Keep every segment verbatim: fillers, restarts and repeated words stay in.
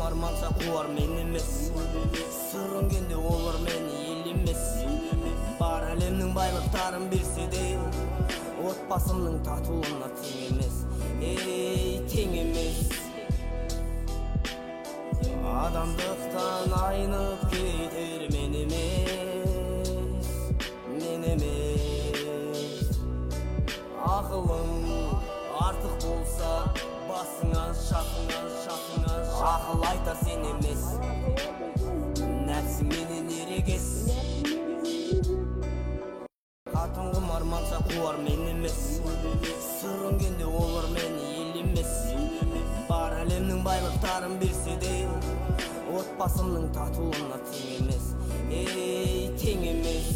арманша қуар мен емес. Сүрінгенде олар мені ел емес. Бар әлемнің байлықтарын берсе де отбасымның татуына тең емес. Ей, тең емес. Адамдықтан айнып кетер мен емес, мен емес. Ақылың артық болса басыңа шақыңа шақыңа ақыл айтар сен емес. Нәпсі менен ерегес. Қатын құмар арманша қуар мен емес. Сүрінгенде олар мені ел емес. Бар әлемнің байлықтарын берсе де отбасымның татуына тең емес. Ей, тең емес.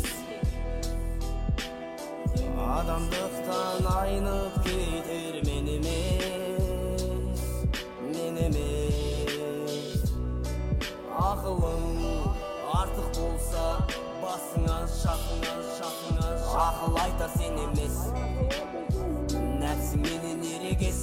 Адамдықтан айнып кетер мен емес, мен емес. Ақылың артық болса басыңа шақыңа шақыңа ақыл айтар сен емес. Нәпсі менен ерегес.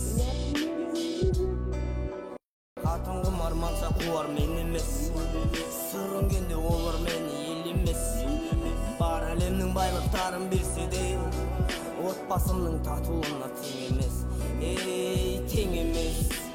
Қатын құмар арманша қуар мен емес. Сүрінгенде олар мені ел емес. Бар әлемнің байлықтарын берсе де отбасымның татуына тең емес. Ей, тең емес.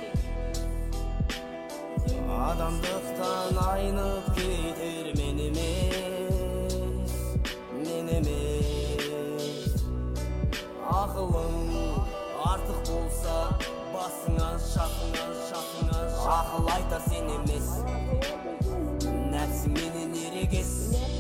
Адамдықтан айнып кетер мен емес, мен емес. Ақылың артық болса басыңа шақыңа шақыңа ақыл айтар сен емес. Нәпсі менен ерегес.